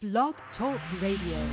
Blog Talk Radio.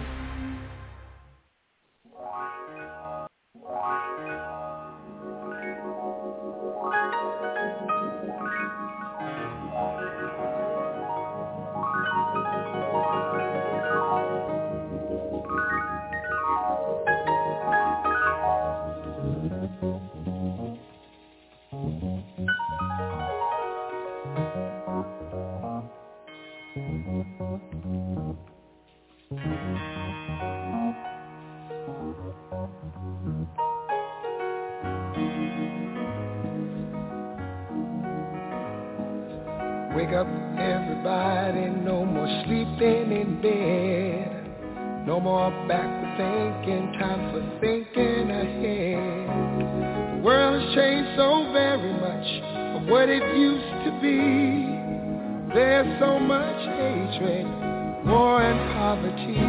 Wake up, everybody, no more sleeping in bed. No more backward thinking, time for thinking ahead. The world has changed so very much from what it used to be. There's so much hatred, war and poverty.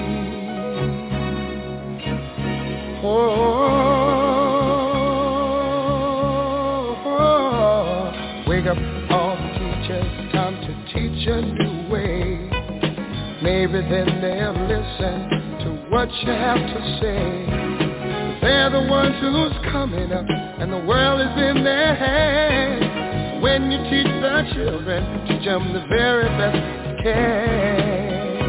Wake up, all the teachers, time to teach a new way. Maybe then they'll listen to what you have to say. They're the ones who's coming up, and the world is in their hands. When you teach the children, teach them the very best you can.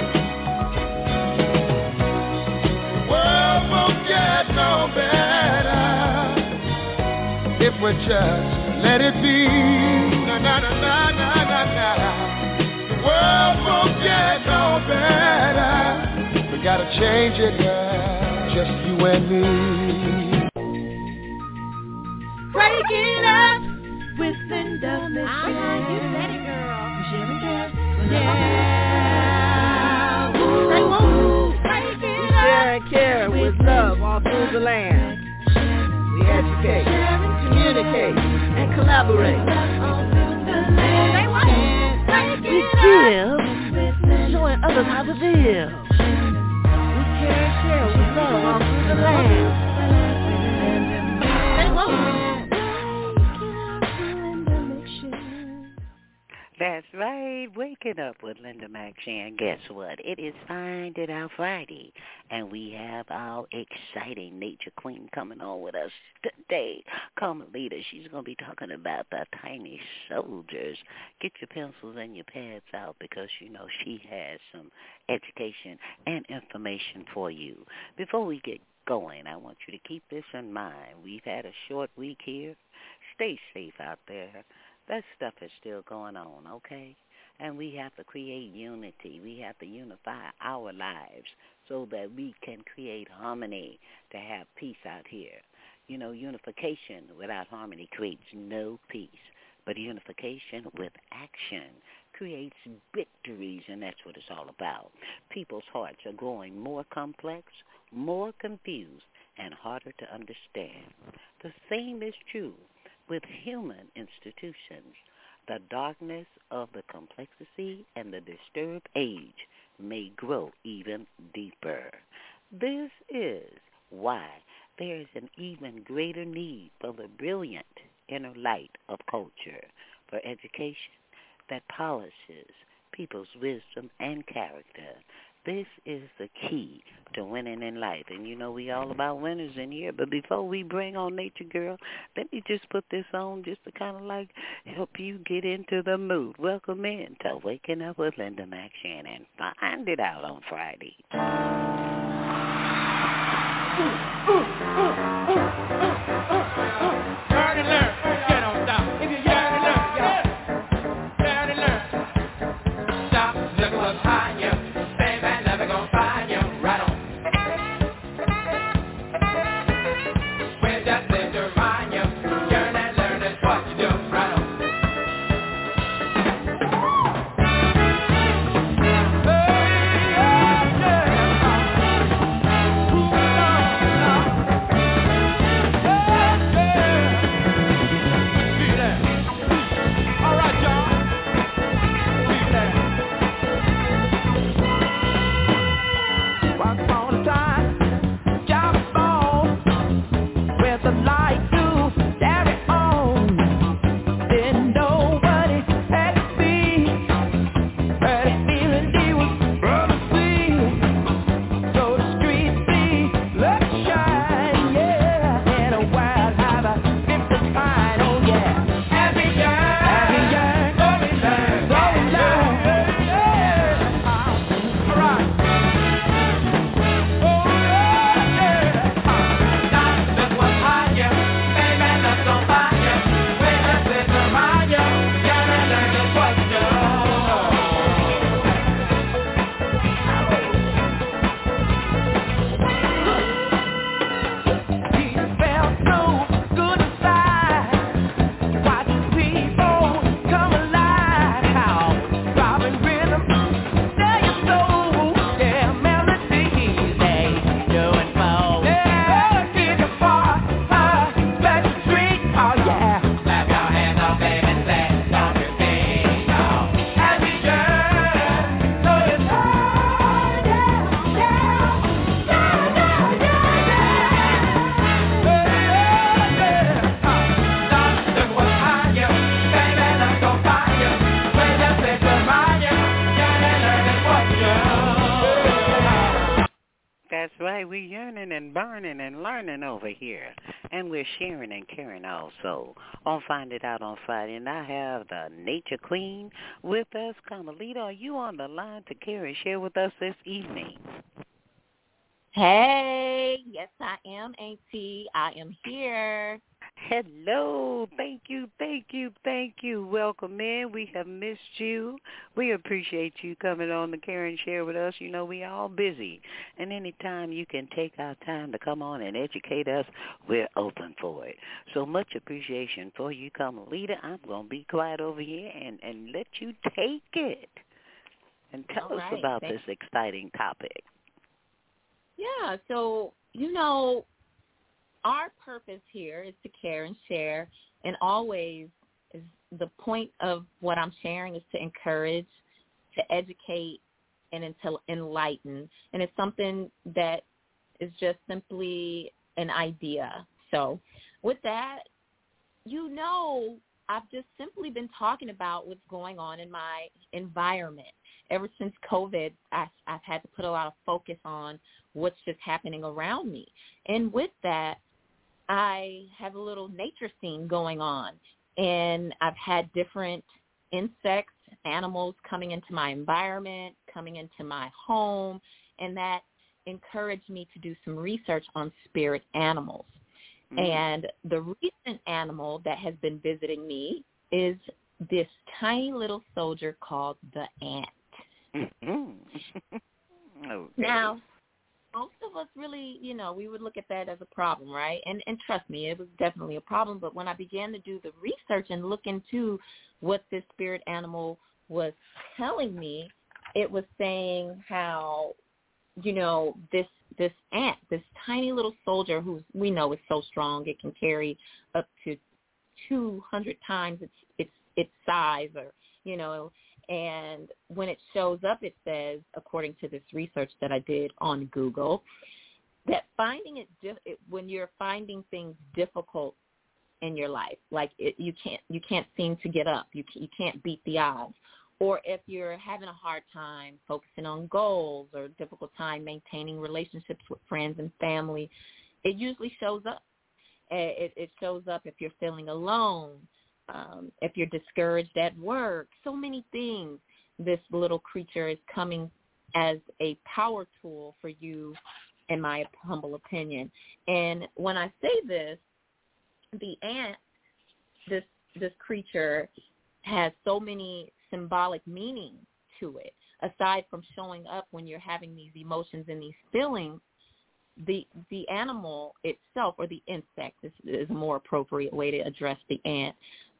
The world won't get no better if we just let it be. Na na na na na na na. The world won't get no better. We gotta change it, girl. Just you and me. Breaking up with Linda Michelle. You said it, girl. Yeah. Ooh. We share and care with love all through the land. We educate, communicate, and collaborate. We give, showing others how to live. We care and share with love all through the land. That's right, waking up with Linda McShan. Guess what? It is Find It Out Friday, and we have our exciting nature queen coming on with us today. Carmen Lita, she's going to be talking about the tiny soldiers. Get your pencils and your pads out because, you know, she has some education and information for you. Before we get going, I want you to keep this in mind. We've had a short week here. Stay safe out there. That stuff is still going on, okay? And we have to create unity. We have to unify our lives so that we can create harmony to have peace out here. You know, unification without harmony creates no peace. But unification with action creates victories, and that's what it's all about. People's hearts are growing more complex, more confused, and harder to understand. The same is true with human institutions. The darkness of the complexity and the disturbed age may grow even deeper. This is why there is an even greater need for the brilliant inner light of culture, for education that polishes people's wisdom and character. This is the key to winning in life. And, you know, we all about winners in here. But before we bring on Nature Girl, let me just put this on just to kind of like help you get into the mood. Welcome in to Waking Up with Linda McShan and Find It Out on Friday. Learn and learn. Get on top. If you learn and learn, yeah. Learn and learn. Stop, look what's behind you. we yearning and burning and learning over here. And we're sharing and caring also on Find It Out on Friday. And I have the Nature Queen with us. Carmelita, are you on the line to care and share with us this evening? Hey, yes I am, Auntie. I am here. Hello. Thank you. Welcome in. We have missed you. We appreciate you coming on to care and share with us. You know, we all busy. And anytime you can take our time to come on and educate us, we're open for it. So much appreciation for you, Carmelita. I'm going to be quiet over here and let you take it. And tell us about this exciting topic. Yeah, so, you know, our purpose here is to care and share, and always is the point of what I'm sharing is to encourage, to educate, and to enlighten. And it's something that is just simply an idea. So with that, you know, I've just simply been talking about what's going on in my environment. Ever since COVID, I've had to put a lot of focus on what's just happening around me. And with that, I have a little nature scene going on. And I've had different insects, animals coming into my environment, coming into my home, and that encouraged me to do some research on spirit animals. And the recent animal that has been visiting me is this tiny little soldier called the ant. Okay. Now, most of us really, you know, we would look at that as a problem, right? And trust me, it was definitely a problem. But when I began to do the research and look into what this spirit animal was telling me, it was saying how, you know, this ant, this tiny little soldier who we know is so strong, it can carry up to 200 times its size, or, you know, and when it shows up, it says, according to this research that I did on Google, that finding when you're finding things difficult in your life, like you can't seem to get up, you can't beat the odds, or if you're having a hard time focusing on goals or difficult time maintaining relationships with friends and family, it usually shows up. It shows up if you're feeling alone, if you're discouraged at work, so many things. This little creature is coming as a power tool for you, in my humble opinion. And when I say this, the ant, this creature has so many symbolic meanings to it. Aside from showing up when you're having these emotions and these feelings, the animal itself, or the insect, this is a more appropriate way to address the ant.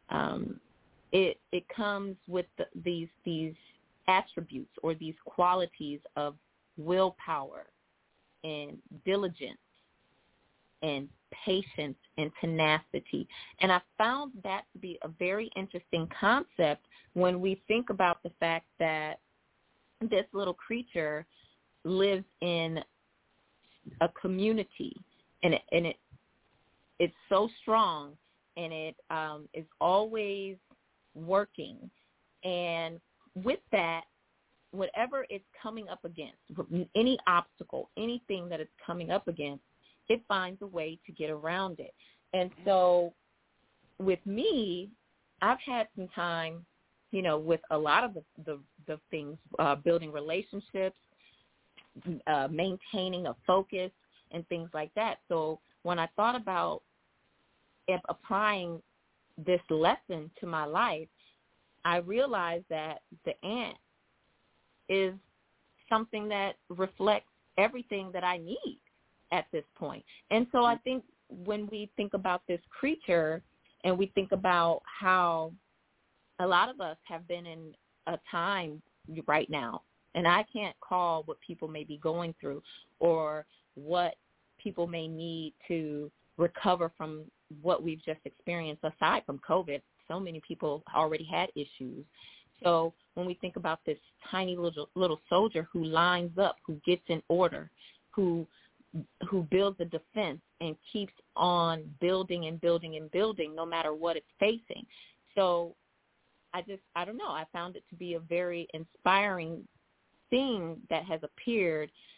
It comes with these attributes or these qualities of willpower and diligence and patience and tenacity. And I found that to be a very interesting concept when we think about the fact that this little creature lives in a community, and it's so strong, and it is always working. And with that, whatever it's coming up against, any obstacle, anything that it's coming up against, it finds a way to get around it. And so with me, I've had some time, you know, with a lot of the things, building relationships, maintaining a focus, and things like that. So when I thought about applying this lesson to my life, I realized that the ant is something that reflects everything that I need at this point. And so I think when we think about this creature and we think about how a lot of us have been in a time right now, and I can't call what people may be going through or what people may need to recover from what we've just experienced. Aside from COVID, so many people already had issues. So when we think about this tiny little soldier who lines up, who gets in order, who builds a defense and keeps on building and building and building no matter what it's facing. So I don't know, I found it to be a very inspiring thing that has appeared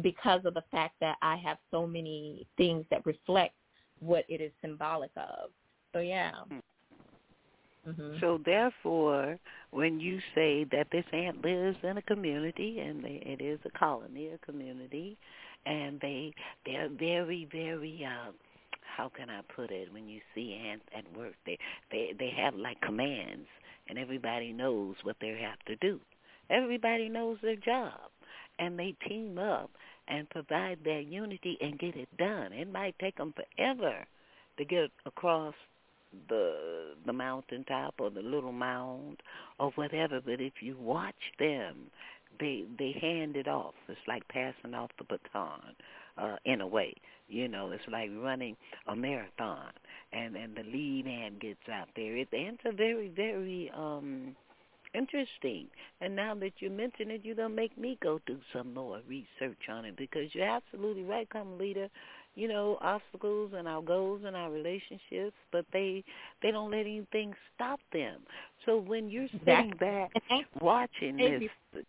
because of the fact that I have so many things that reflect what it is symbolic of. So, yeah. Mm-hmm. So therefore, when you say that this ant lives in a community, and it is a colony, a community, and they're very, very how can I put it? When you see ants at work, they have like commands, and everybody knows what they have to do. Everybody knows their job, and they team up and provide their unity and get it done. It might take them forever to get across the mountaintop or the little mound or whatever, but if you watch them, they hand it off. It's like passing off the baton in a way. You know, it's like running a marathon, and the lead ant gets out there. Ants are very, very interesting. And now that you mention it, you're going to make me go do some more research on it, because you're absolutely right, Carmelita. You know, obstacles and our goals and our relationships, but they don't let anything stop them. So when you're sitting back watching this,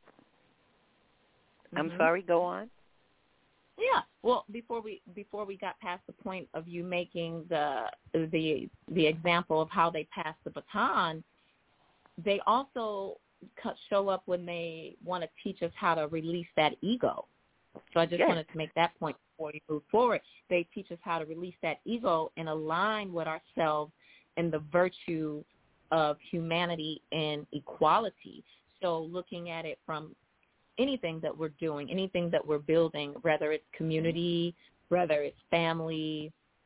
I'm sorry, go on. Yeah. Well, before we got past the point of you making the example of how they pass the baton, they also show up when they want to teach us how to release that ego. So I just wanted to make that point before you move forward. They teach us how to release that ego and align with ourselves and the virtue of humanity and equality. So looking at it from anything that we're doing, anything that we're building, whether it's community, whether it's family,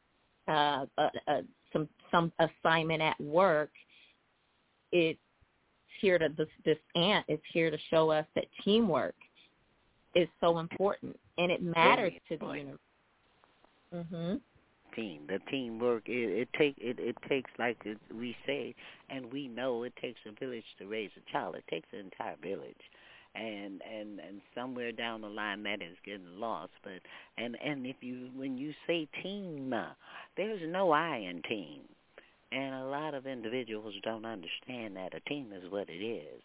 some assignment at work, it's here to this ant is here to show us that teamwork is so important, and it matters to the universe. Mm-hmm. The teamwork, it takes, like we say, and we know it takes a village to raise a child. It takes an entire village, and somewhere down the line that is getting lost. But and when you say team, there's no I in team, and a lot of individuals don't understand that a team is what it is.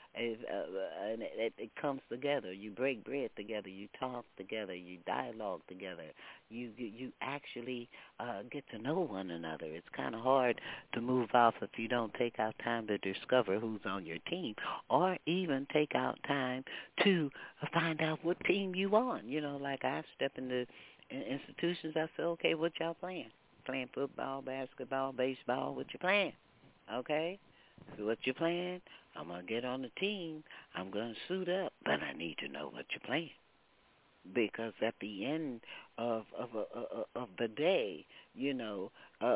And it comes together. You break bread together. You talk together. You dialogue together. You actually get to know one another. It's kind of hard to move off if you don't take out time to discover who's on your team, or even take out time to find out what team you on. You know, like I step into institutions. I say, okay, what y'all playing? Playing football, basketball, baseball. What you playing? Okay. So what you playing? I'm going to get on the team. I'm going to suit up, but I need to know what you're playing. Because at the end of the day, you know,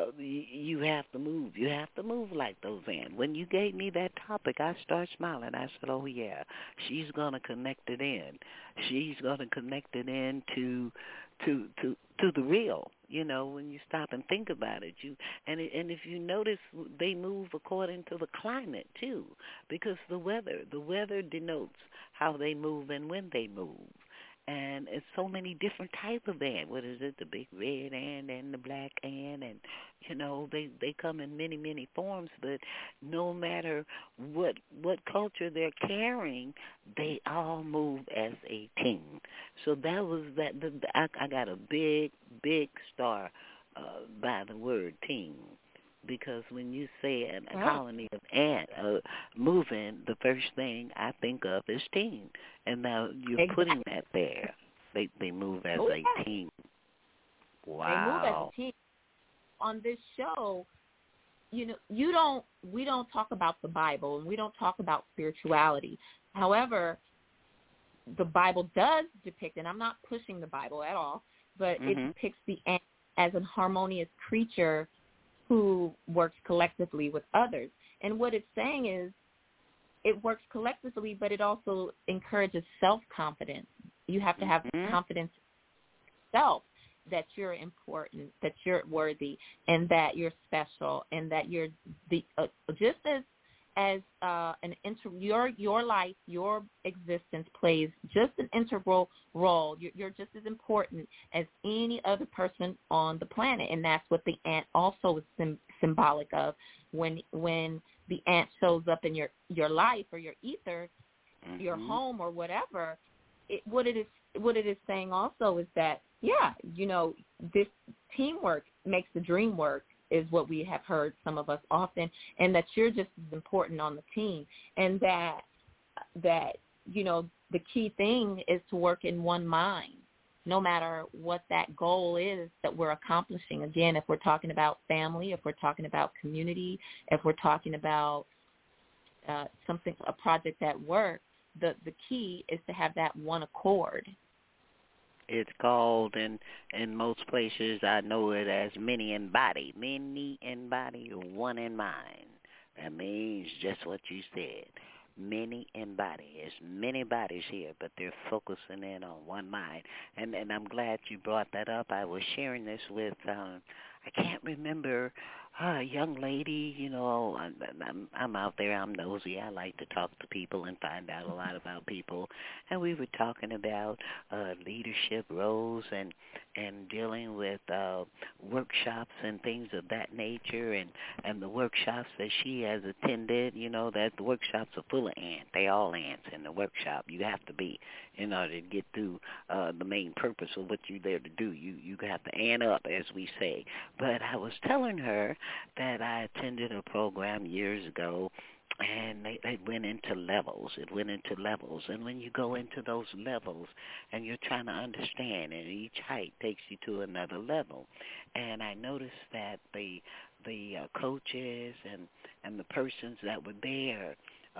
you have to move. You have to move like those ants. When you gave me that topic, I started smiling. I said, oh, yeah, she's going to connect it in. She's going to connect it in to the real. You know, when you stop and think about it, and if you notice, they move according to the climate too, because the weather denotes how they move and when they move. And it's so many different type of ant. What is it? The big red ant and the black ant, and you know they come in many, many forms. But no matter what culture they're carrying, they all move as a team. So that was that. I got a big star by the word team. Because when you say a colony of ants moving, the first thing I think of is team. And now you're putting that there. They move as a team. Wow. They move as a team. On this show, you know, we don't talk about the Bible and we don't talk about spirituality. However, the Bible does depict, and I'm not pushing the Bible at all, but it depicts the ant as a harmonious creature who works collectively with others. And what it's saying is it works collectively, but it also encourages self-confidence. You have to have confidence in yourself that you're important, that you're worthy, and that you're special, and that you're just as your life, your existence plays just an integral role. You're just as important as any other person on the planet, and that's what the ant also is symbolic of. When the ant shows up in your life or your ether, your home or whatever, what it what it is saying also is that, yeah, you know, this teamwork makes the dream work is what we have heard some of us often, and that you're just as important on the team, and that you know, the key thing is to work in one mind, no matter what that goal is that we're accomplishing. Again, if we're talking about family, if we're talking about community, if we're talking about a project at work, the key is to have that one accord. It's called in most places, I know it as many in body, one in mind. That means just what you said. Many in body. There's many bodies here, but they're focusing in on one mind. And I'm glad you brought that up. I was sharing this with, I can't remember, a young lady. You know, I'm out there. I'm nosy. I like to talk to people and find out a lot about people. And we were talking about leadership roles and dealing with workshops and things of that nature, and the workshops that she has attended. You know, that the workshops are full of ants. They all ants in the workshop. You have to be in order to get through the main purpose of what you're there to do. You have to ant up, as we say. But I was telling her that I attended a program years ago, and it went into levels. It went into levels. And when you go into those levels and you're trying to understand, and each height takes you to another level. And I noticed that the coaches and the persons that were there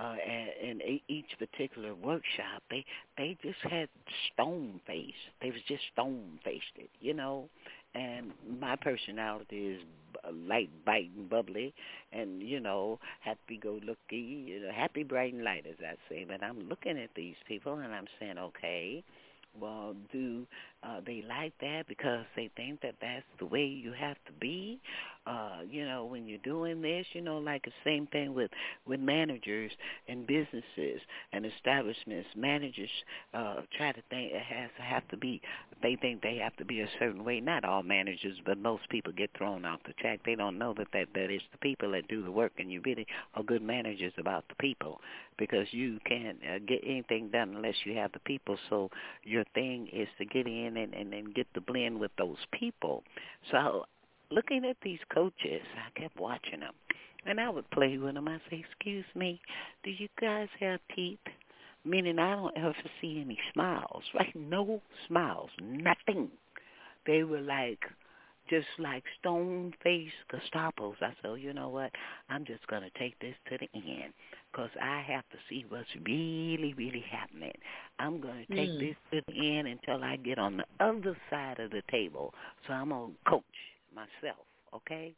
in each particular workshop, they just had stone face. They was just stone-faced it, you know. And my personality is light, biting, bubbly, and, you know, happy-go-lucky, you know, happy, bright, and light, as I say. But I'm looking at these people, and I'm saying, okay, well, do they like that because they think that that's the way you have to be? You know, when you're doing this, you know, like the same thing with managers and businesses and establishments. Managers try to think it has to have to be, they think they have to be a certain way. Not all managers, but most people get thrown off the track. They don't know that it's the people that do the work, and you really are good managers about the people, because you can't get anything done unless you have the people. So your thing is to get in and get the blend with those people. So looking at these coaches, I kept watching them, and I would play with them. I say, excuse me, do you guys have teeth? Meaning I don't ever see any smiles, right? No smiles, nothing. They were like, just like stone-faced Gestapos. I said, you know what, I'm just going to take this to the end, because I have to see what's really, really happening. I'm going to take this to the end until I get on the other side of the table. So I'm going to coach myself, okay?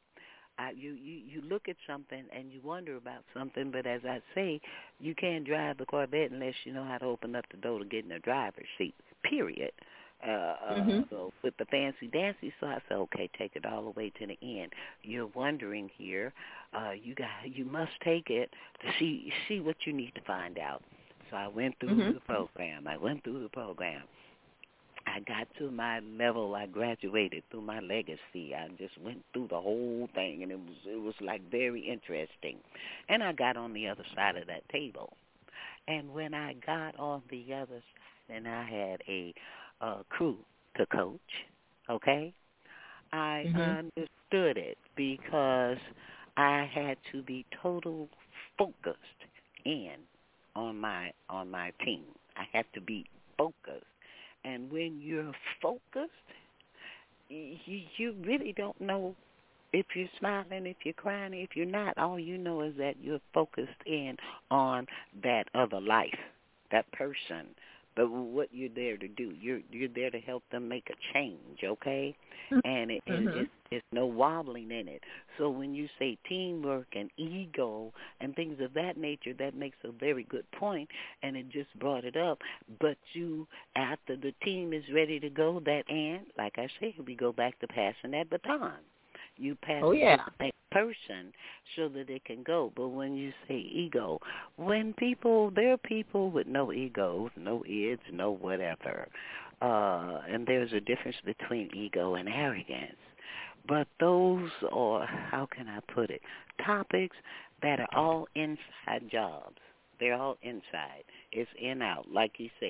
You look at something and you wonder about something, but as I say, you can't drive the Corvette unless you know how to open up the door to get in the driver's seat, period. So with the fancy dancy, so I said, okay, take it all the way to the end. You're wondering here, you must take it to see what you need to find out. So I went through the program. I got to my level. I graduated through my legacy. I just went through the whole thing, and it was like very interesting. And I got on the other side of that table. And when I got on the other side, and I had a crew to coach, okay, I understood it, because I had to be total focused in on my team. I had to be focused. And when you're focused, you really don't know if you're smiling, if you're crying, if you're not. All you know is that you're focused in on that other life, that person. But what you're there to do, you're there to help them make a change, okay? And it's no wobbling in it. So when you say teamwork and ego and things of that nature, that makes a very good point, and it just brought it up. But you, after the team is ready to go, like I said, we go back to passing that baton. You pass it to the next person so that it can go. But when you say ego, there are people with no egos, no ids, no whatever. And there's a difference between ego and arrogance. But those are, how can I put it, topics that are all inside jobs. They're all inside. It's in, out. Like you say,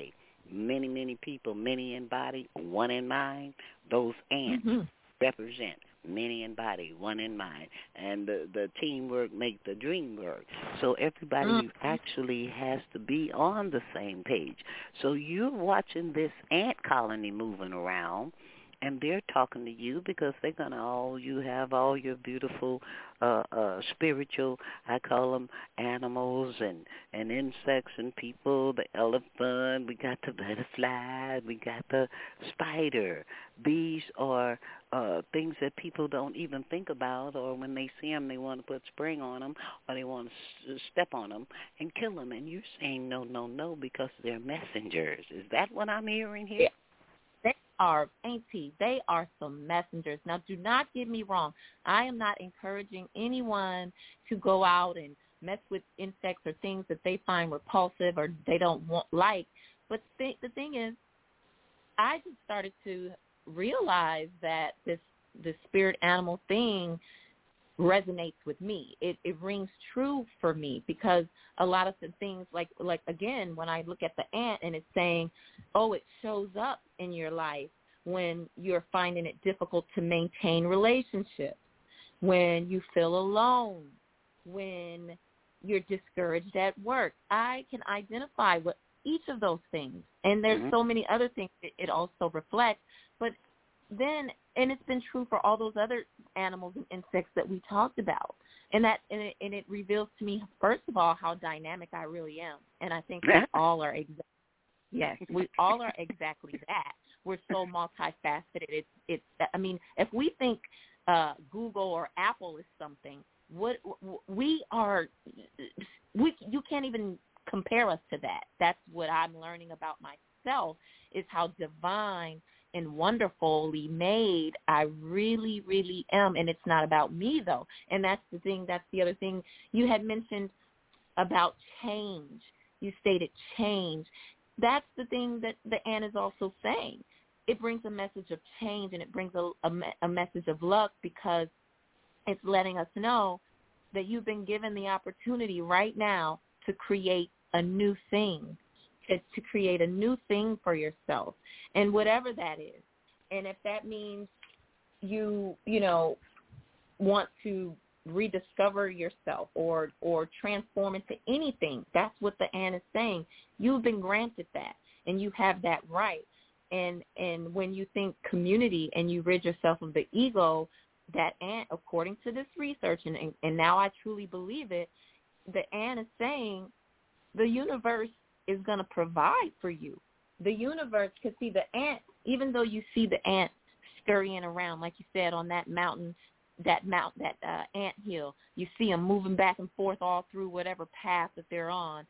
many, many people, many in body, one in mind. Those ants represent many in body, one in mind. And the teamwork make the dream work. So everybody actually has to be on the same page. So you're watching this ant colony moving around, and they're talking to you because they're going to you have all your beautiful spiritual, I call them animals and insects and people, the elephant, we got the butterfly, we got the spider. These are things that people don't even think about, or when they see them, they want to put spring on them, or they want to step on them and kill them. And you're saying no, no, no, because they're messengers. Is that what I'm hearing here? Yeah. They are, Auntie, they are some messengers. Now, do not get me wrong. I am not encouraging anyone to go out and mess with insects or things that they find repulsive or they don't like. But the thing is, I just started to realize that this spirit animal thing resonates with me. It rings true for me, because a lot of the things, like again, when I look at the ant and it's saying, oh, it shows up in your life when you're finding it difficult to maintain relationships, when you feel alone, when you're discouraged at work. I can identify with each of those things, and there's so many other things that it also reflects. But then, and it's been true for all those other animals and insects that we talked about, and it reveals to me, first of all, how dynamic I really am, and I think we all are we all are exactly that. We're so multifaceted. It's I mean, if we think Google or Apple is something, what we are, you can't even compare us to that. That's what I'm learning about myself, is how divine and wonderfully made I really, really am. And it's not about me, though. And that's the thing. That's the other thing. You had mentioned about change. You stated change. That's the thing that the ant is also saying. It brings a message of change, and it brings a message of luck, because it's letting us know that you've been given the opportunity right now to create a new thing, to create a new thing for yourself, and whatever that is. And if that means you want to rediscover yourself or transform into anything, that's what the ant is saying. You've been granted that, and you have that right. And when you think community and you rid yourself of the ego, that ant, according to this research, and now I truly believe it, the ant is saying the universe is going to provide for you. The universe, because see, the ant, even though you see the ant scurrying around, like you said, on that mountain, that ant hill, you see them moving back and forth all through whatever path that they're on.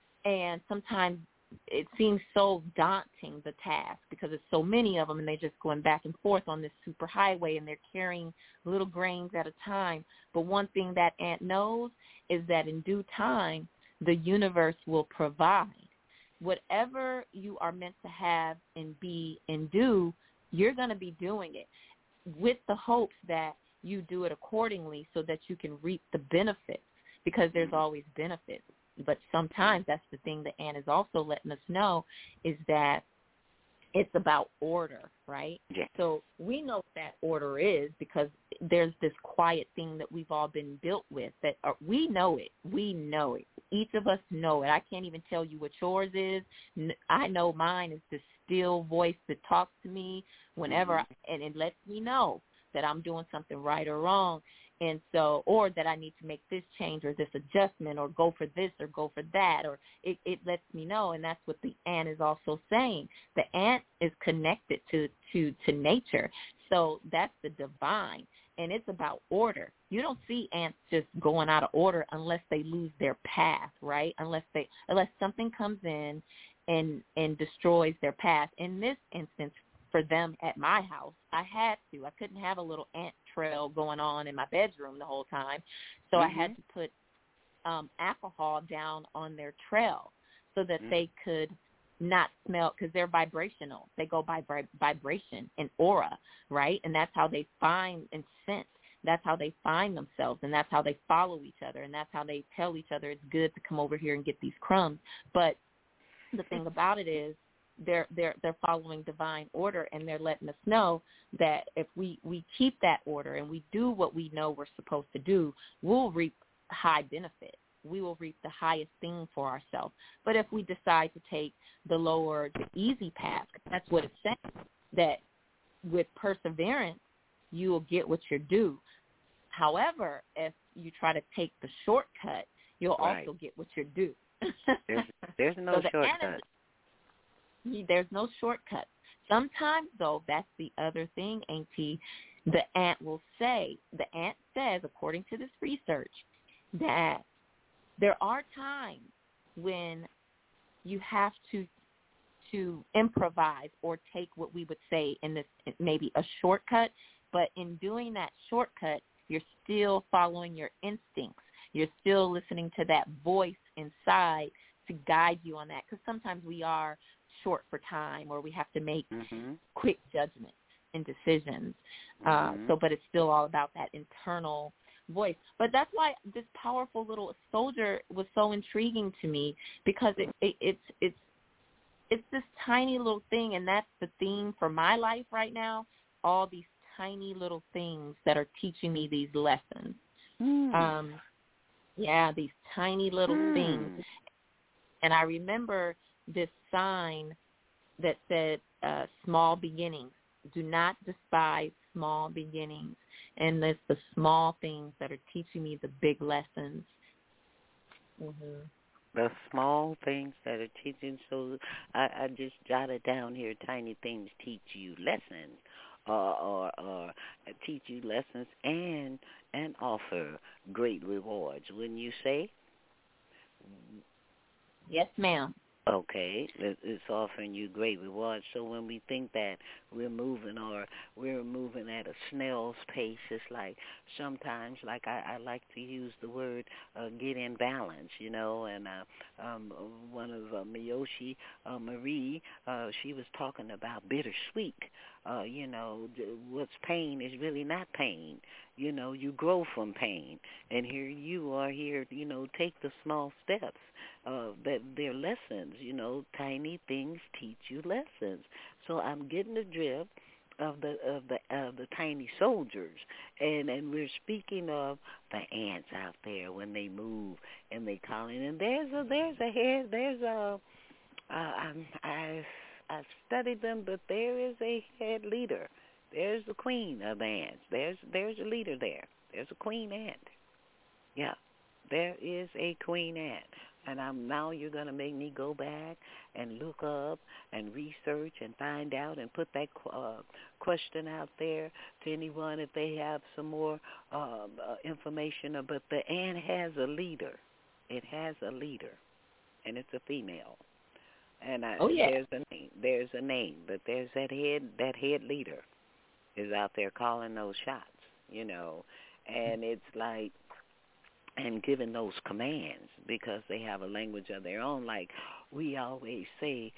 And sometimes it seems so daunting, the task, because there's so many of them, and they're just going back and forth on this super highway, and they're carrying little grains at a time. But one thing that ant knows is that in due time, the universe will provide. Whatever you are meant to have and be and do, you're going to be doing it, with the hopes that you do it accordingly so that you can reap the benefits, because there's always benefits. But sometimes that's the thing the ant is also letting us know, is that it's about order, right? Yeah. So we know what that order is, because there's this quiet thing that we've all been built with, that we know it. We know it. Each of us know it. I can't even tell you what yours is. I know mine is the still voice that talks to me whenever, and it lets me know that I'm doing something right or wrong. And so, or that I need to make this change or this adjustment, or go for this or go for that, or it lets me know. And that's what the ant is also saying. The ant is connected to nature. So that's the divine, and it's about order. You don't see ants just going out of order unless they lose their path, right? Unless something comes in and destroys their path. In this instance, for them at my house, I couldn't have a little ant trail going on in my bedroom the whole time. So I had to put alcohol down on their trail so that they could not smell, because they're vibrational. They go by vibration and aura, right? And that's how they find and sense. That's how they find themselves, and that's how they follow each other, and that's how they tell each other it's good to come over here and get these crumbs. But the thing about it is, they're following divine order, and they're letting us know that if we keep that order and we do what we know we're supposed to do, we'll reap high benefit. We will reap the highest thing for ourselves. But if we decide to take the lower, the easy path, that's what it's saying, that with perseverance, you will get what you're due. However, if you try to take the shortcut, you'll also get what you're due. There's no shortcut. There's no shortcut. Sometimes, though, that's the other thing, Auntie, the ant will say, the ant says, according to this research, that there are times when you have to improvise or take what we would say in this maybe a shortcut, but in doing that shortcut, you're still following your instincts. You're still listening to that voice inside to guide you on that, because sometimes we are short for time or we have to make quick judgments and decisions. But it's still all about that internal voice. But that's why this powerful little soldier was so intriguing to me, because it's this tiny little thing, and that's the theme for my life right now, all these tiny little things that are teaching me these lessons. These tiny little things. And I remember this sign that said, small beginnings. Do not despise small beginnings. And it's the small things that are teaching me the big lessons. The small things that are teaching. So I just jotted down here, tiny things teach you lessons. Or teach you lessons and offer great rewards, wouldn't you say? Yes, ma'am. Okay, it's offering you great rewards. So when we think that we're moving at a snail's pace, it's like sometimes, like I like to use the word get in balance, and one of Miyoshi Marie, she was talking about bittersweet. What's pain is really not pain. You grow from pain. And here you are here, take the small steps. That they're lessons, tiny things teach you lessons. So I'm getting the drift of the tiny soldiers, and we're speaking of the ants out there when they move and they call in. And I've studied them, but there is a head leader. There's the queen of the ants. There's a leader there. There's a queen ant. Yeah, there is a queen ant. And now you're going to make me go back and look up and research and find out and put that question out there to anyone if they have some more information. But the ant has a leader. It has a leader, and it's a female. And there's a name, but there's that head leader is out there calling those shots, and it's like, and giving those commands, because they have a language of their own. Like we always say,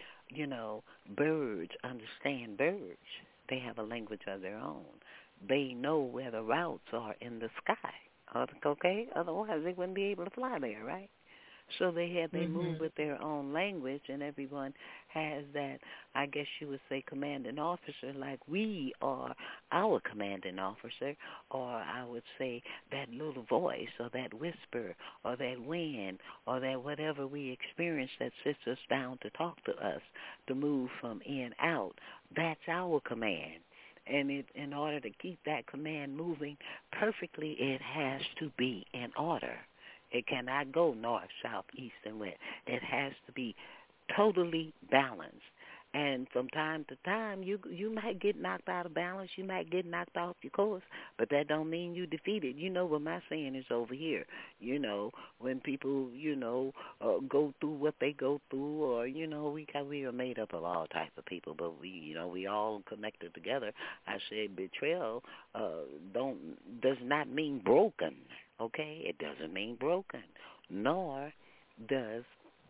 birds understand birds. They have a language of their own. They know where the routes are in the sky. Okay? Otherwise, they wouldn't be able to fly there, right? So they move with their own language, and everyone has that, I guess you would say, commanding officer, like we are our commanding officer, or I would say that little voice or that whisper or that wind or that whatever we experience that sits us down to talk to us, to move from in out. That's our command. And in order to keep that command moving perfectly, it has to be in order. It cannot go north, south, east, and west. It has to be totally balanced. And from time to time, you might get knocked out of balance. You might get knocked off your course, but that don't mean you defeated. What my saying is over here. When people, go through what they go through, or we are made up of all types of people, but we all connected together. I said betrayal does not mean broken. Okay, it doesn't mean broken, nor does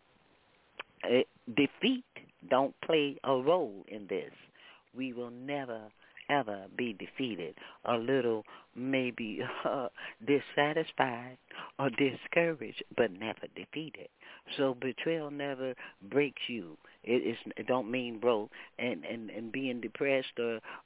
defeat don't play a role in this. We will never, ever be defeated, a little maybe dissatisfied or discouraged, but never defeated. So betrayal never breaks you. It don't mean broke, and being depressed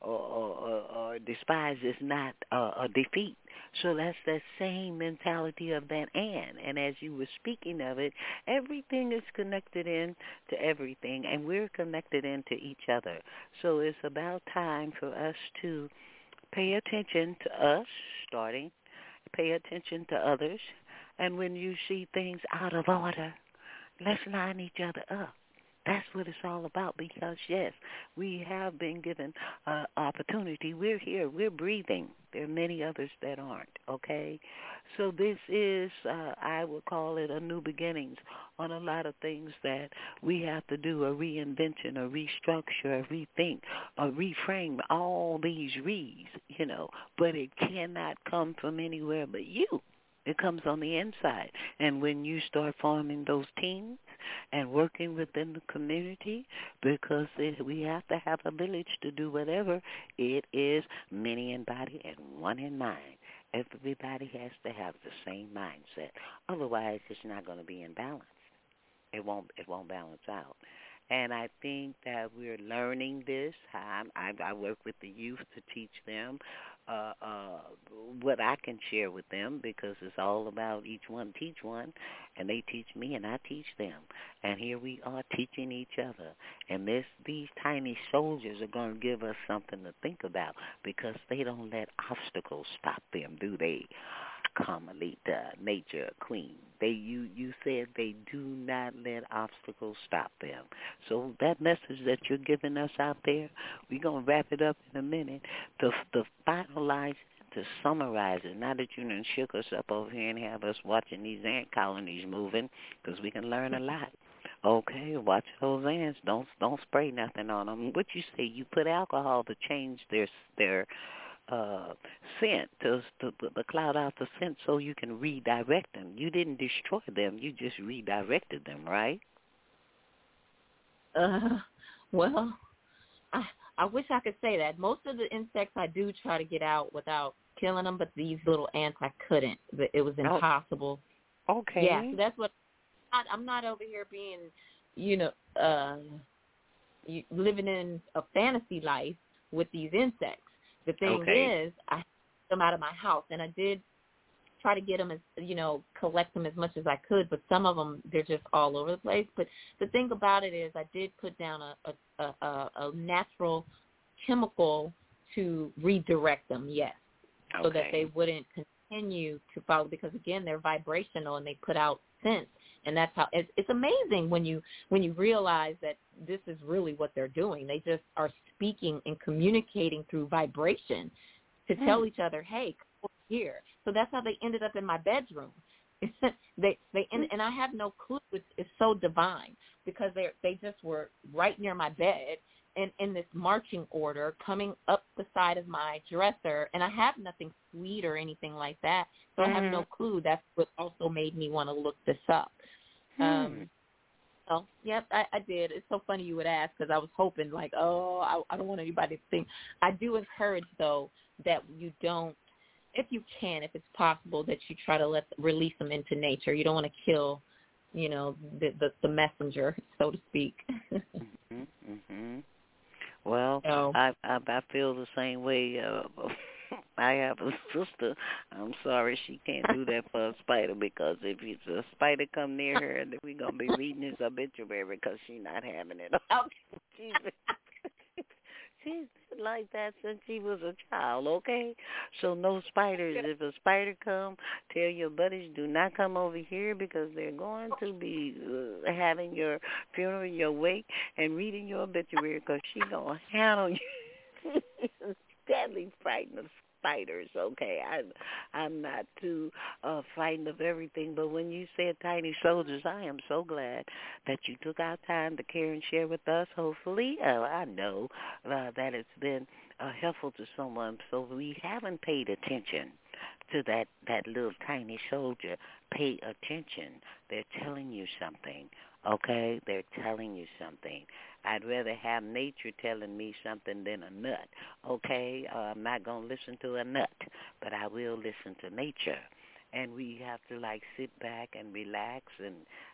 or despised is not a defeat. So that's that same mentality of that and as you were speaking of it, everything is connected in to everything, and we're connected into each other. So it's about time for us to pay attention to us, starting, pay attention to others, and when you see things out of order, let's line each other up. That's what it's all about because, yes, we have been given opportunity. We're here. We're breathing. There are many others that aren't, okay? So this is, I would call it a new beginnings on a lot of things that we have to do, a reinvention, a restructure, a rethink, a reframe, all these re's, but it cannot come from anywhere but you. It comes on the inside. And when you start forming those teams and working within the community, because we have to have a village to do whatever, it is many in body and one in mind. Everybody has to have the same mindset. Otherwise, it's not going to be in balance. It won't balance out. And I think that we're learning this. I work with the youth to teach them what I can share with them because it's all about each one teach one, and they teach me and I teach them. And here we are teaching each other. And these tiny soldiers are going to give us something to think about because they don't let obstacles stop them, do they? Carmelita, Nature Queen. You said they do not let obstacles stop them. So that message that you're giving us out there, we're going to wrap it up in a minute. To finalize, to summarize it, now that you done shook us up over here and have us watching these ant colonies moving, because we can learn a lot. Okay, watch those ants. Don't spray nothing on them. What you say? You put alcohol to change their scent, to the cloud out the scent so you can redirect them. You didn't destroy them. You just redirected them, right? Well, I wish I could say that. Most of the insects I do try to get out without killing them, but these little ants I couldn't. It was impossible. Oh. Okay. Yeah, so that's what I'm not over here being, living in a fantasy life with these insects. The thing is, I took them out of my house, and I did try to get them as, collect them as much as I could, but some of them, they're just all over the place. But the thing about it is I did put down a natural chemical to redirect them, yes, so that they wouldn't continue to follow, because, again, they're vibrational and they put out scent. And that's how it's amazing when you realize that this is really what they're doing. They just are speaking and communicating through vibration to tell each other, hey, come here. So that's how they ended up in my bedroom. And I have no clue. It's so divine because they just were right near my bed and in this marching order coming up the side of my dresser. And I have nothing sweet or anything like that. So I have no clue. That's what also made me want to look this up. So, yep, I did. It's so funny you would ask because I was hoping I don't want anybody to think. I do encourage, though, that you don't, if you can, if it's possible, that you try to release them into nature. You don't want to kill, the messenger, so to speak. Well, I feel the same way. I have a sister. I'm sorry she can't do that for a spider because if it's a spider come near her, then we're going to be reading his obituary because she's not having it. She's like that since she was a child, okay? So no spiders. If a spider come, tell your buddies do not come over here because they're going to be having your funeral, your wake, and reading your obituary because she's going to handle you. Deadly frightened of spiders, okay? I'm not too frightened of everything, but when you said tiny soldiers, I am so glad that you took our time to care and share with us. Hopefully, I know that it's been helpful to someone, so we haven't paid attention to that little tiny soldier. Pay attention. They're telling you something, okay? They're telling you something. I'd rather have nature telling me something than a nut, okay? I'm not going to listen to a nut, but I will listen to nature. And we have to, sit back and relax and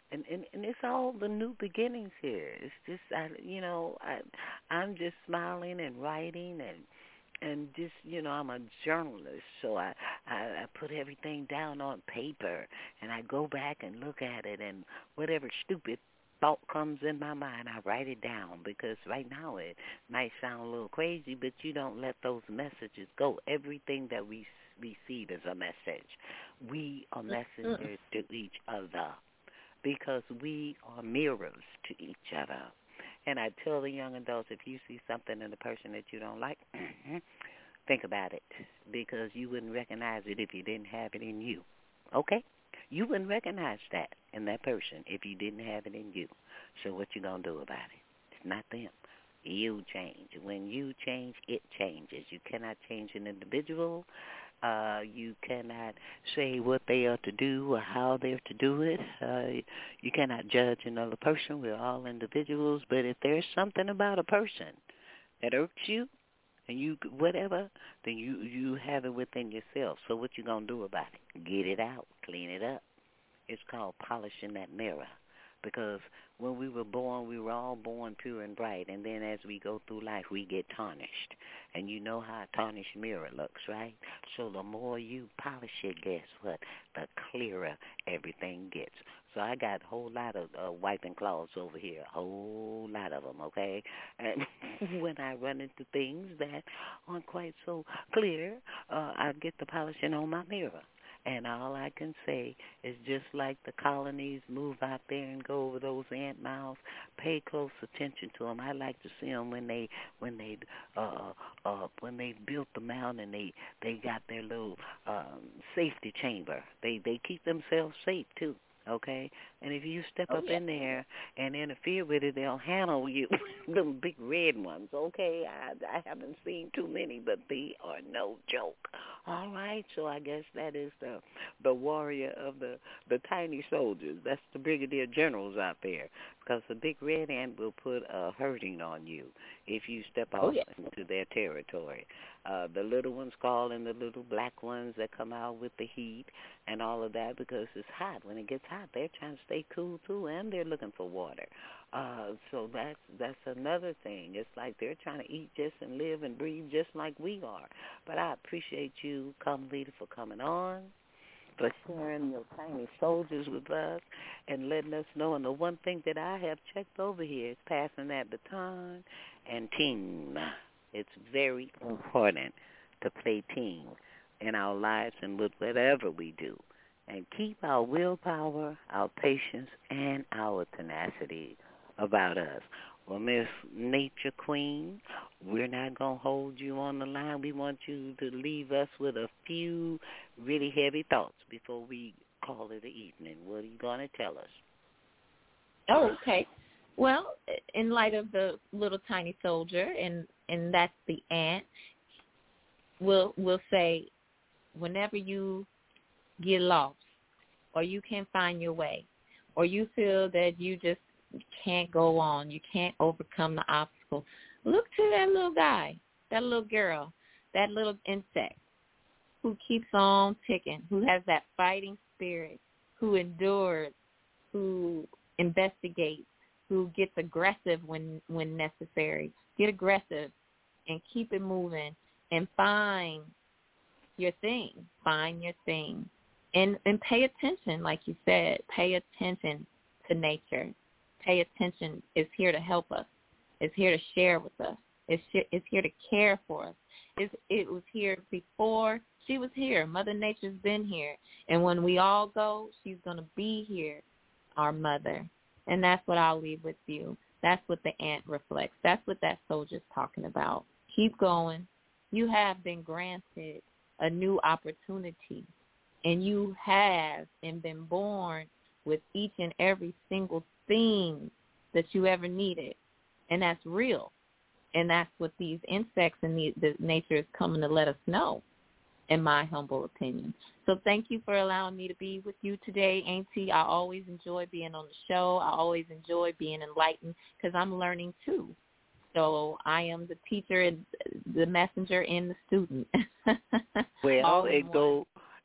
And it's all the new beginnings here. It's just, I'm just smiling and writing and just, I'm a journalist, so I put everything down on paper, and I go back and look at it, and whatever stupid thought comes in my mind, I write it down, because right now it might sound a little crazy, but you don't let those messages go. Everything that we receive is a message. We are messengers to each other, because we are mirrors to each other. And I tell the young adults, if you see something in a person that you don't like, think about it, because you wouldn't recognize it if you didn't have it in you. Okay? You wouldn't recognize that in that person if you didn't have it in you. So what you going to do about it? It's not them. You change. When you change, it changes. You cannot change an individual. You cannot say what they are to do or how they're to do it. You cannot judge another person. We're all individuals. But if there's something about a person that irks you, and you whatever, then you have it within yourself. So what you going to do about it? Get it out. Clean it up. It's called polishing that mirror. Because when we were born, we were all born pure and bright. And then as we go through life, we get tarnished. And you know how a tarnished mirror looks, right? So the more you polish it, guess what? The clearer everything gets. So I got a whole lot of wiping cloths over here, a whole lot of them, okay? And when I run into things that aren't quite so clear, I get the polishing on my mirror. And all I can say is, just like the colonies move out there and go over those ant mounds, pay close attention to them. I like to see them when they built the mound and they got their little safety chamber. They keep themselves safe too. Okay, and if you step up in there and interfere with it, they'll handle you. Them big red ones. Okay, I haven't seen too many, but they are no joke. All right, so I guess that is the warrior of the tiny soldiers. That's the brigadier generals out there, because the big red ant will put a hurting on you if you step off into their territory. The little ones call in the little black ones that come out with the heat and all of that, because it's hot. When it gets hot, they're trying to stay cool too, and they're looking for water. So that's another thing. It's like they're trying to eat just and live and breathe just like we are. But I appreciate you, Carmelita, for coming on, for sharing your tiny soldiers with us and letting us know. And the one thing that I have checked over here is passing that baton and team. It's very important to play team in our lives and with whatever we do, and keep our willpower, our patience, and our tenacity about us. Well, Miss Nature Queen, we're not going to hold you on the line. We want you to leave us with a few really heavy thoughts before we call it an evening. What are you going to tell us? Oh, okay. Well, in light of the little tiny soldier, and that's the ant, we'll say, whenever you get lost, or you can't find your way, or you feel that you just can't go on, you can't overcome the obstacle, look to that little guy, that little girl, that little insect who keeps on ticking, who has that fighting spirit, who endures, who investigates, who gets aggressive when necessary. Get aggressive and keep it moving, and find your thing. Find your thing. And pay attention, like you said. Pay attention to nature. Pay attention. It's here to help us. It's here to share with us. It's here to care for us. It was here before she was here. Mother Nature's been here. And when we all go, she's going to be here, our mother. And that's what I'll leave with you. That's what the ant reflects. That's what that soldier's talking about. Keep going. You have been granted a new opportunity, and you have and been born with each and every single thing that you ever needed, and that's real. And that's what these insects and the nature is coming to let us know, in my humble opinion. So thank you for allowing me to be with you today, Auntie. I always enjoy being on the show. I always enjoy being enlightened, because I'm learning too. So I am the teacher, and the messenger, and the student. Well,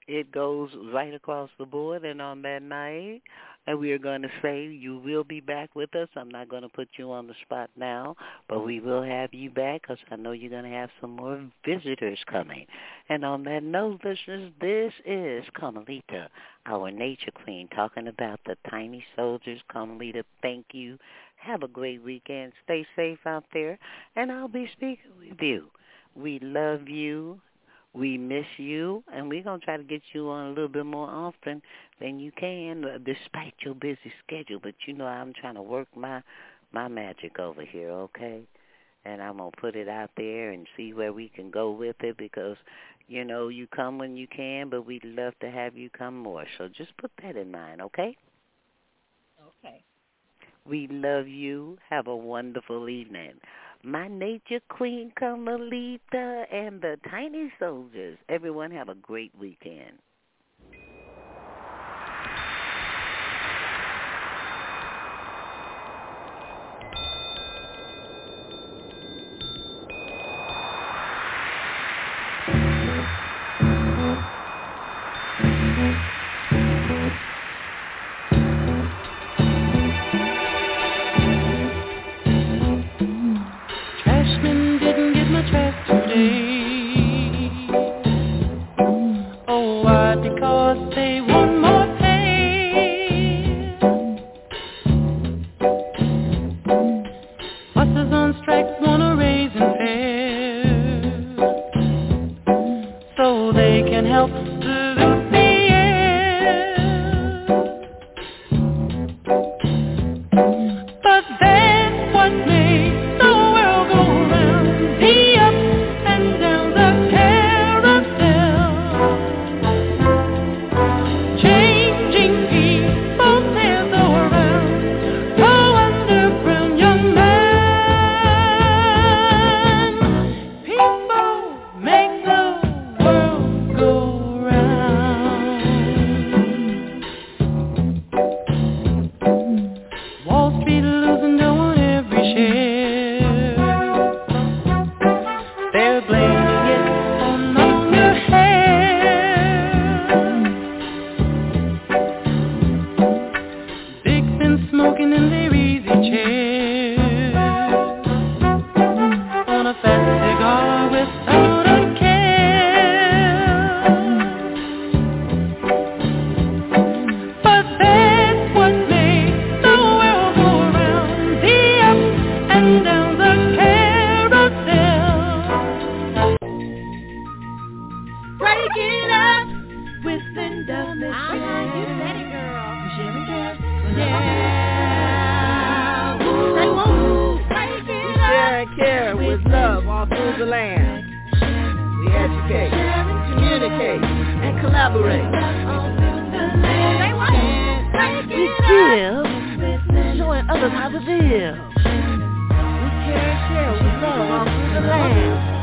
It goes right across the board, and on that night, and we are going to say you will be back with us. I'm not going to put you on the spot now, but we will have you back because I know you're going to have some more visitors coming. And on that note, listeners, this is Carmelita, our nature queen, talking about the tiny soldiers. Carmelita, thank you. Have a great weekend. Stay safe out there, and I'll be speaking with you. We love you. We miss you, and we're going to try to get you on a little bit more often than you can, despite your busy schedule. But, you know, I'm trying to work my magic over here, okay? And I'm going to put it out there and see where we can go with it because, you know, you come when you can, but we'd love to have you come more. So just put that in mind, okay? Okay. We love you. Have a wonderful evening. My nature queen, Carmelita, and the tiny soldiers. Everyone have a great weekend. Showing others how to live. We care, we love all through the land.